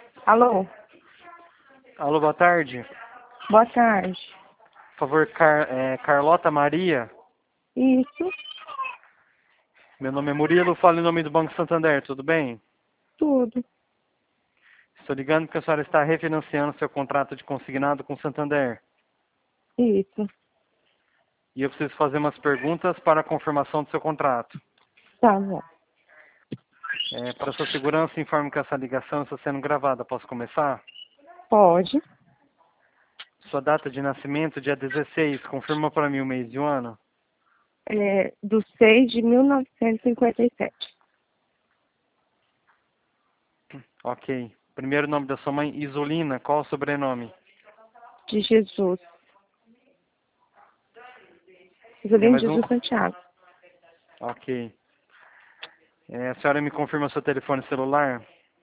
Alô? Alô, boa tarde. Boa tarde. Por favor, Carlota Maria. Isso, Meu nome é Murilo, falo em nome do Banco Santander, tudo bem? tudo. Estou ligando porque a senhora está refinanciando seu contrato de consignado com o Santander. Isso. E eu preciso fazer umas perguntas para a confirmação do seu contrato. Tá bom. Para sua segurança, informo que essa ligação está sendo gravada. Posso começar? Pode. Sua data de nascimento, dia 16, confirma para mim o mês e o ano. Do 6 de 1957. Ok. Primeiro nome da sua mãe, Isolina. Qual o sobrenome? De Jesus. Tem Isolino mais de um? Jesus Santiago. Ok. A senhora me confirma seu telefone celular?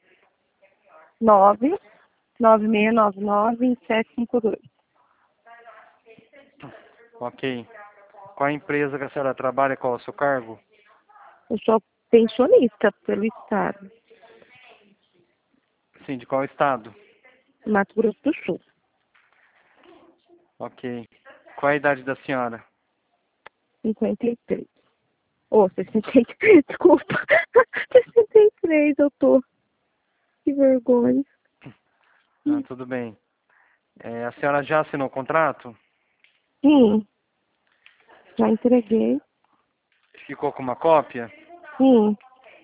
99699-2752. Ok. Qual a empresa que a senhora trabalha? Qual é o seu cargo? Eu sou pensionista pelo Estado. Sim, de qual estado? Mato Grosso do Sul. Ok. Qual a idade da senhora? 53. Ô, 63. Desculpa. 63 eu tô. Que vergonha. Ah, tudo bem. A senhora já assinou o contrato? Sim. Já entreguei. Ficou com uma cópia? Sim.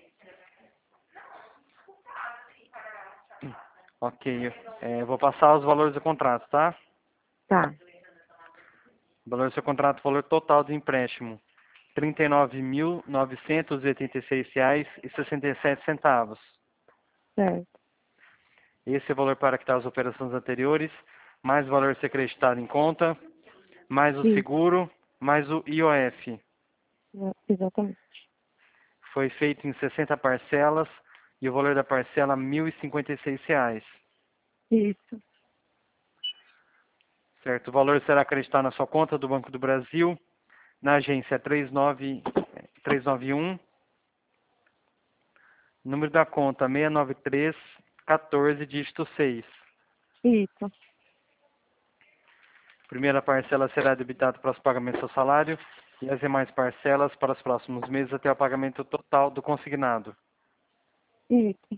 Ok. Eu vou passar os valores do contrato, tá? Tá. O valor do seu contrato, valor total do empréstimo. R$ 39.986,67. Certo. Esse é o valor para quitar as operações anteriores, mais o valor ser acreditado em conta, mais o Isso. seguro, mais o IOF. Exatamente. Foi feito em 60 parcelas e o valor da parcela R$ 1.056. Isso. Certo? O valor será acreditado na sua conta do Banco do Brasil, na agência 391, número da conta 69314, dígito 6. Isso. Primeira parcela será debitada para os pagamentos do salário e as demais parcelas para os próximos meses até o pagamento total do consignado. Isso.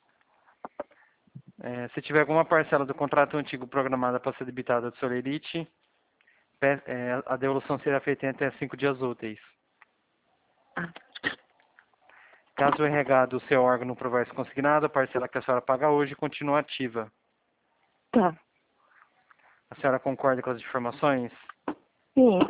Se tiver alguma parcela do contrato antigo programada para ser debitada do Solerite, a devolução será feita em até 5 dias úteis. Ah, Caso o RH do seu órgão não provar esse consignado, a parcela que a senhora paga hoje continua ativa. tá. A senhora concorda com as informações? Sim.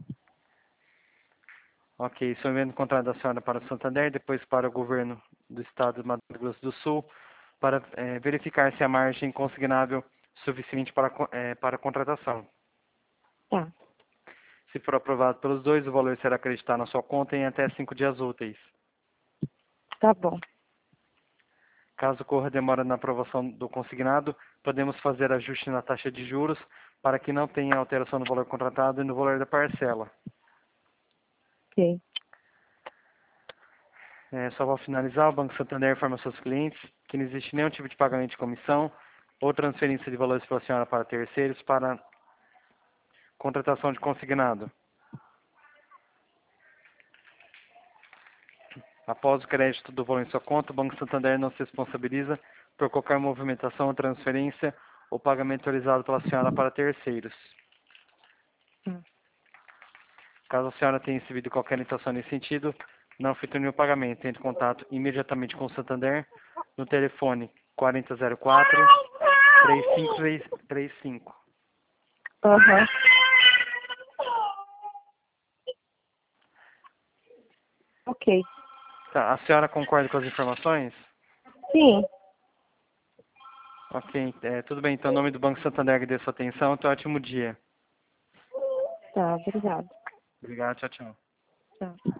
Ok, estou enviando o contrato da senhora para o Santander, depois para o governo do estado de Mato Grosso do Sul, para verificar se a margem consignável suficiente para a contratação. Tá. Se for aprovado pelos dois, o valor será acreditado na sua conta em até 5 dias úteis. Tá bom. Caso ocorra demora na aprovação do consignado, podemos fazer ajuste na taxa de juros para que não tenha alteração no valor contratado e no valor da parcela. Ok. Só vou finalizar, o Banco Santander informa aos seus clientes que não existe nenhum tipo de pagamento de comissão ou transferência de valores pela senhora para terceiros para contratação de consignado. Após o crédito do valor em sua conta, o Banco Santander não se responsabiliza por qualquer movimentação ou transferência ou pagamento realizado pela senhora para terceiros. Tá. Caso a senhora tenha recebido qualquer orientação nesse sentido, não efetue nenhum pagamento. Entre em contato imediatamente com o Santander no telefone 4004-3535. Aham. Ok. Tá, a senhora concorda com as informações? Sim. Ok, tudo bem. Então, em nome do Banco Santander, agradeço a sua atenção. Então, ótimo dia. Tá, obrigada. Obrigado, tchau, tchau. Tá.